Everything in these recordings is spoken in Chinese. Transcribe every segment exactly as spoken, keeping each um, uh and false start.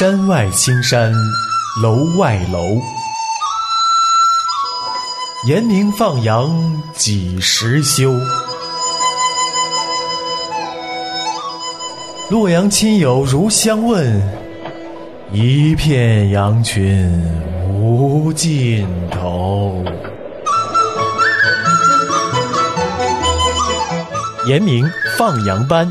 山外青山楼外楼，严明放羊几时休？洛阳亲友如相问，一片羊群无尽头。严明放羊班。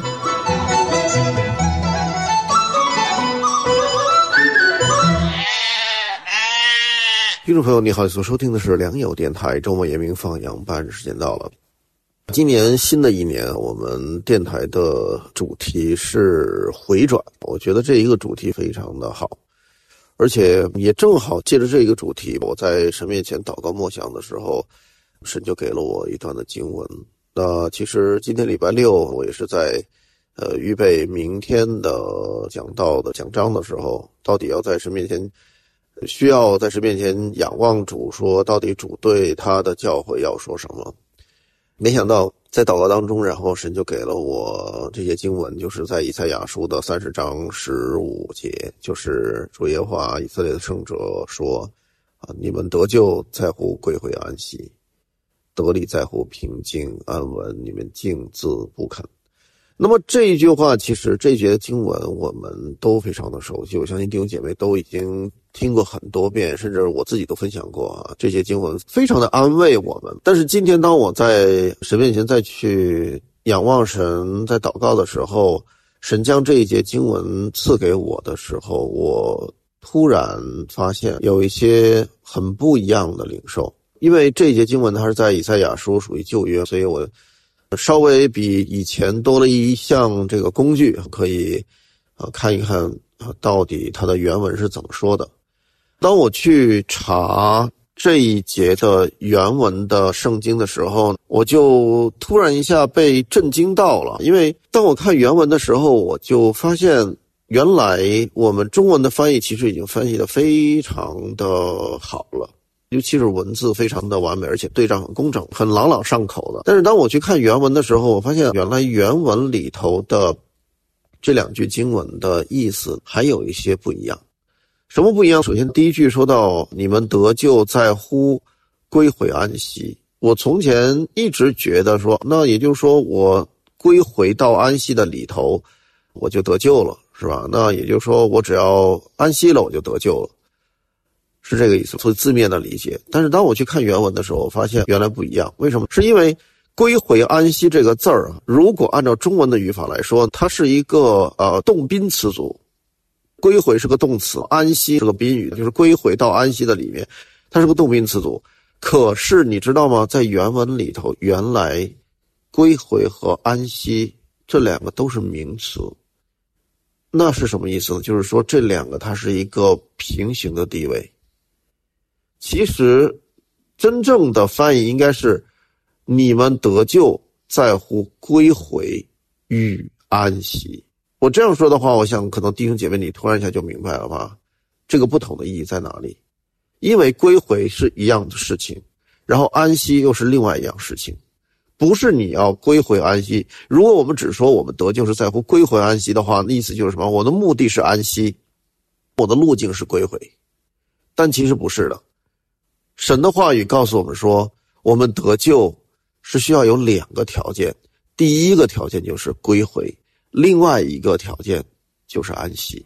听众朋友你好，所收听的是良友电台周末严明放羊班，时间到了。今年新的一年，我们电台的主题是回转，我觉得这一个主题非常的好，而且也正好借着这一个主题，我在神面前祷告默想的时候，神就给了我一段的经文。那其实今天礼拜六，我也是在呃预备明天的讲道的讲章的时候，到底要在神面前需要在神面前仰望主，说到底主对他的教会要说什么。没想到在祷告当中，然后神就给了我这些经文，就是在以赛亚书的三十章十五节，就是主耶和华以色列的圣者说啊，你们得救在乎归回安息，得力在乎平静安稳，你们竟自不肯。那么这一句话，其实这一节的经文我们都非常的熟悉，我相信弟兄姐妹都已经听过很多遍，甚至我自己都分享过啊。这些经文非常的安慰我们。但是今天当我在神面前再去仰望神，在祷告的时候，神将这一节经文赐给我的时候，我突然发现有一些很不一样的领受。因为这一节经文它是在以赛亚书，属于旧约，所以我稍微比以前多了一项这个工具，可以呃看一看呃到底它的原文是怎么说的。当我去查这一节的原文的圣经的时候，我就突然一下被震惊到了。因为当我看原文的时候，我就发现原来我们中文的翻译其实已经翻译得非常的好了，尤其是文字非常的完美，而且对仗很工整，很朗朗上口的。但是当我去看原文的时候，我发现原来原文里头的这两句经文的意思还有一些不一样。什么不一样？首先第一句说到你们得救在乎归回安息，我从前一直觉得说，那也就是说我归回到安息的里头，我就得救了，是吧？那也就是说我只要安息了，我就得救了，是这个意思，所以字面的理解。但是当我去看原文的时候，我发现原来不一样。为什么？是因为归回安息这个字儿啊，如果按照中文的语法来说，它是一个呃动宾词组。归回是个动词，安息是个宾语，就是归回到安息的里面，它是个动宾词组。可是你知道吗？在原文里头，原来归回和安息这两个都是名词。那是什么意思呢？就是说这两个它是一个平行的地位。其实真正的翻译应该是你们得救在乎归回与安息。我这样说的话，我想可能弟兄姐妹你突然一下就明白了吧，这个不同的意义在哪里。因为归回是一样的事情，然后安息又是另外一样事情。不是你要归回安息，如果我们只说我们得救是在乎归回安息的话，那意思就是什么？我的目的是安息，我的路径是归回。但其实不是的，神的话语告诉我们说，我们得救是需要有两个条件，第一个条件就是归回，另外一个条件就是安息。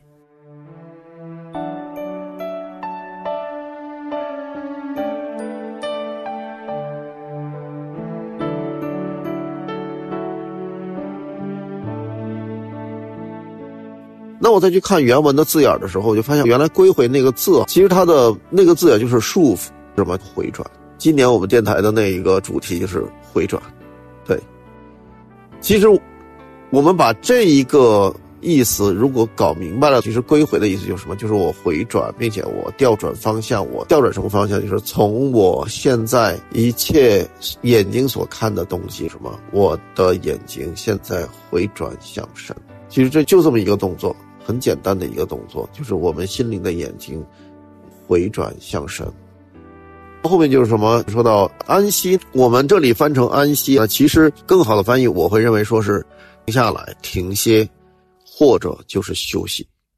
那我再去看原文的字眼的时候，我就发现原来归回那个字，其实它的那个字眼就是束缚，什么回转。今年我们电台的那一个主题就是回转。对，其实我们把这一个意思如果搞明白了，其实归回的意思就是什么？就是我回转，并且我调转方向。我调转什么方向？就是从我现在一切眼睛所看的东西，什么？我的眼睛现在回转向神。其实这就这么一个动作，很简单的一个动作，就是我们心灵的眼睛回转向神。后面就是什么？说到安息，我们这里翻成安息啊，其实更好的翻译我会认为说是停下来、停歇，或者就是休息。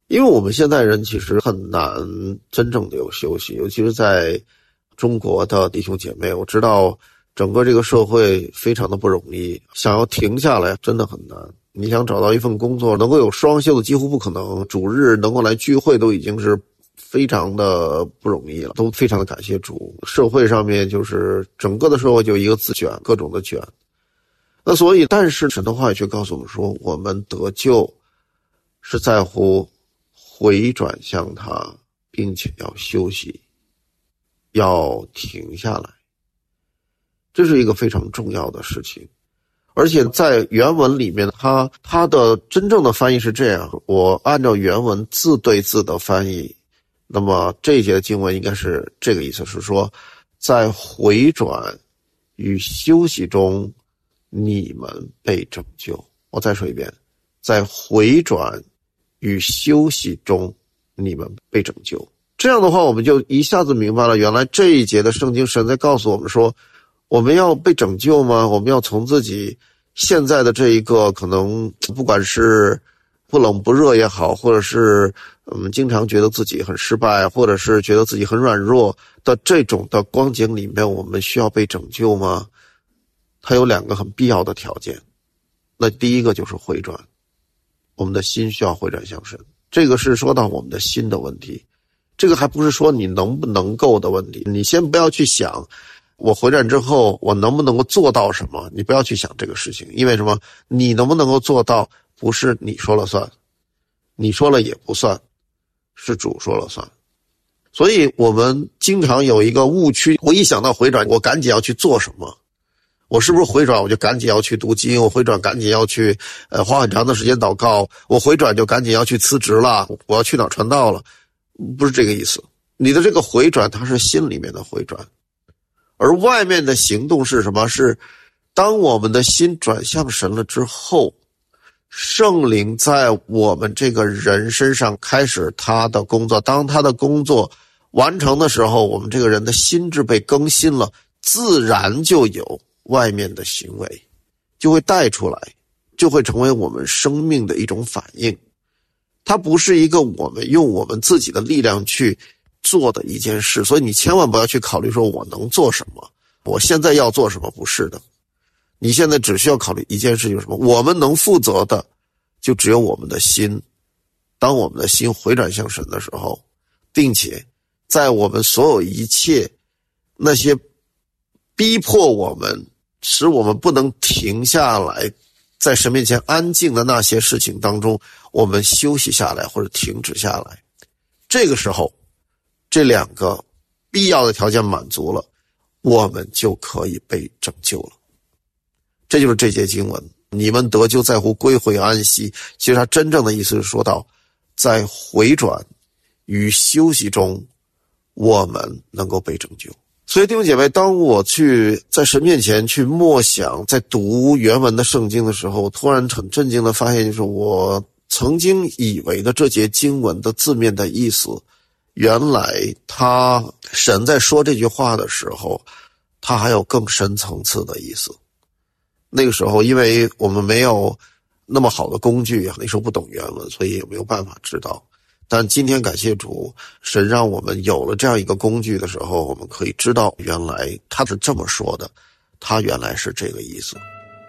因为我们现代人其实很难真正的有休息，尤其是在中国的弟兄姐妹，我知道整个这个社会非常的不容易，想要停下来真的很难。你想找到一份工作能够有双休的几乎不可能，主日能够来聚会都已经是非常的不容易了，都非常的感谢主。社会上面就是整个的社会就一个字卷，各种的卷。那所以但是神的话语却告诉我们说，我们得救是在乎回转向他，并且要休息，要停下来，这是一个非常重要的事情。而且在原文里面，它它的真正的翻译是这样，我按照原文字对字的翻译，那么这一节的经文应该是这个意思，是说在回转与休息中你们被拯救。我再说一遍，在回转与休息中你们被拯救。这样的话我们就一下子明白了，原来这一节的圣经神在告诉我们说，我们要被拯救吗？我们要从自己现在的这一个可能不管是不冷不热也好，或者是嗯经常觉得自己很失败，或者是觉得自己很软弱的这种的光景里面，我们需要被拯救吗？它有两个很必要的条件。那第一个就是回转，我们的心需要回转向神，这个是说到我们的心的问题，这个还不是说你能不能够的问题。你先不要去想我回转之后我能不能够做到什么，你不要去想这个事情。因为什么？你能不能够做到不是你说了算，你说了也不算，是主说了算。所以我们经常有一个误区，我一想到回转我赶紧要去做什么，我是不是回转我就赶紧要去读经，我回转赶紧要去呃花很长的时间祷告，我回转就赶紧要去辞职了，我要去哪儿传道了，不是这个意思。你的这个回转它是心里面的回转，而外面的行动是什么？是当我们的心转向神了之后，圣灵在我们这个人身上开始他的工作，当他的工作完成的时候，我们这个人的心智被更新了，自然就有外面的行为就会带出来，就会成为我们生命的一种反应。它不是一个我们用我们自己的力量去做的一件事，所以你千万不要去考虑说我能做什么，我现在要做什么，不是的。你现在只需要考虑一件事，就是什么？我们能负责的就只有我们的心。当我们的心回转向神的时候，并且在我们所有一切那些逼迫我们使我们不能停下来在神面前安静的那些事情当中，我们休息下来或者停止下来，这个时候这两个必要的条件满足了，我们就可以被拯救了。这就是这节经文，你们得救在乎归回安息。其实它真正的意思是说到，在回转与休息中我们能够被拯救。所以弟兄姐妹，当我去在神面前去默想，在读原文的圣经的时候，我突然很震惊的发现，就是我曾经以为的这节经文的字面的意思，原来他神在说这句话的时候，他还有更深层次的意思。那个时候因为我们没有那么好的工具啊，那时候不懂原文，所以也没有办法知道。但今天感谢主，神让我们有了这样一个工具的时候，我们可以知道原来他是这么说的，他原来是这个意思。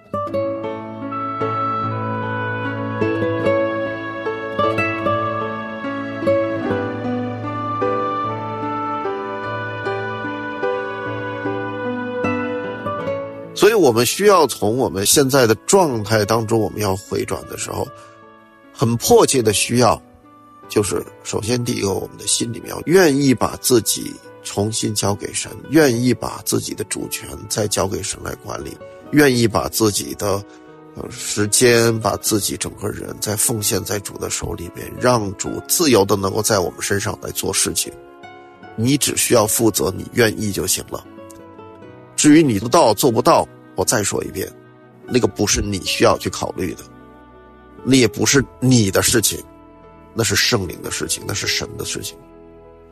所以我们需要从我们现在的状态当中，我们要回转的时候，很迫切的需要，就是首先第一个，我们的心里面要愿意把自己重新交给神，愿意把自己的主权再交给神来管理，愿意把自己的时间，把自己整个人再奉献在主的手里面，让主自由的能够在我们身上来做事情。你只需要负责你愿意就行了。至于你做不到做不到，我再说一遍，那个不是你需要去考虑的，那也不是你的事情，那是圣灵的事情，那是神的事情。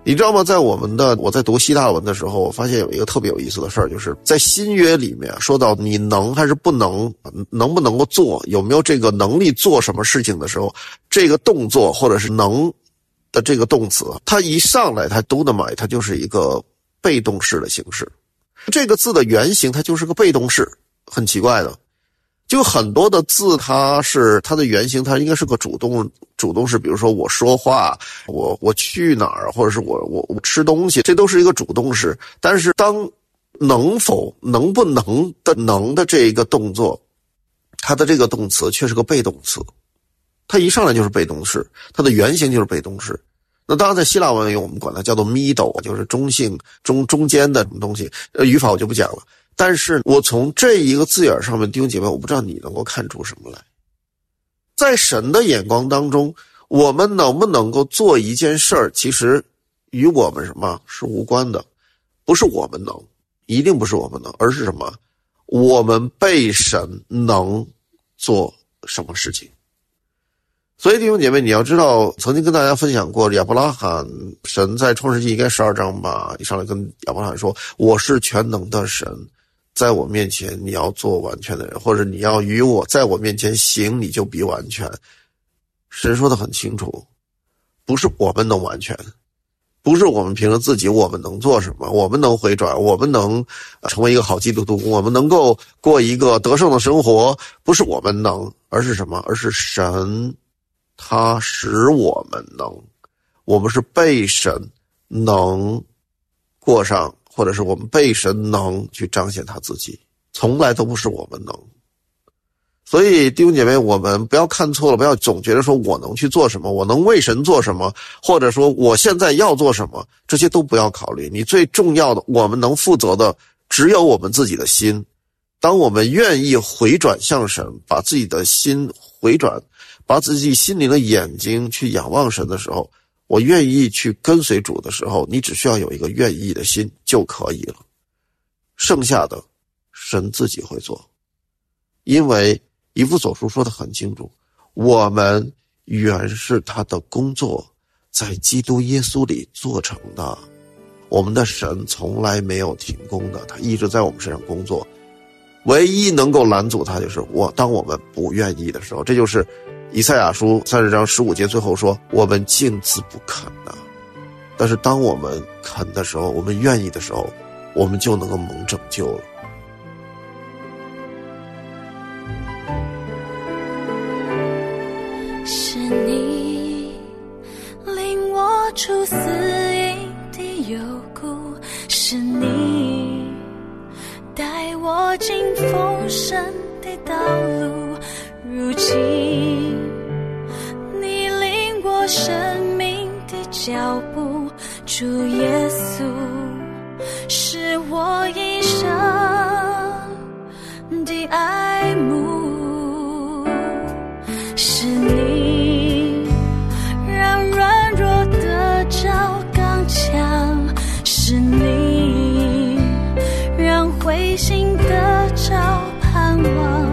你知道吗？在我们的我在读希腊文的时候，我发现有一个特别有意思的事儿，就是在新约里面说到你能还是不能，能不能够做，有没有这个能力做什么事情的时候，这个动作或者是能的这个动词，它一上来它 dunamai 它就是一个被动式的形式。这个字的原型它就是个被动式，很奇怪的。就很多的字它是它的原型它应该是个主动主动式，比如说我说话，我我去哪儿，或者是我我我吃东西，这都是一个主动式。但是当能否能不能的能的这一个动作，它的这个动词却是个被动词，它一上来就是被动式，它的原型就是被动式。那当然在希腊文里我们管它叫做 middle， 就是中性中中间的什么东西，呃语法我就不讲了。但是我从这一个字眼上面，弟兄姐妹，我不知道你能够看出什么来。在神的眼光当中，我们能不能够做一件事儿，其实与我们什么是无关的，不是我们能，一定不是我们能，而是什么？我们被神能做什么事情。所以弟兄姐妹，你要知道，曾经跟大家分享过亚伯拉罕，神在创世纪应该十二章吧，一上来跟亚伯拉罕说，我是全能的神，在我面前你要做完全的人，或者你要与我在我面前行，你就必完全。神说得很清楚，不是我们能完全，不是我们凭着自己我们能做什么，我们能回转，我们能成为一个好基督徒，我们能够过一个得胜的生活，不是我们能，而是什么？而是神他使我们能，我们是被神能过上，或者是我们被神能去彰显他自己，从来都不是我们能。所以弟兄姐妹，我们不要看错了，不要总觉得说我能去做什么，我能为神做什么，或者说我现在要做什么，这些都不要考虑。你最重要的，我们能负责的只有我们自己的心。当我们愿意回转向神，把自己的心回转，把自己心灵的眼睛去仰望神的时候，我愿意去跟随主的时候，你只需要有一个愿意的心就可以了，剩下的神自己会做。因为以弗所书说得很清楚，我们原是他的工作，在基督耶稣里做成的。我们的神从来没有停工的，他一直在我们身上工作，唯一能够拦阻他就是我当我们不愿意的时候。这就是以赛亚书三十章十五节最后说，我们竟自不肯的。但是当我们肯的时候，我们愿意的时候，我们就能够蒙拯救了。 是你领我出死荫的幽谷，是你带我进丰盛的道路，如今你领我生命的脚步，主耶稣是我一生的爱慕，是你让软弱得着刚强，是你让灰心得着盼望，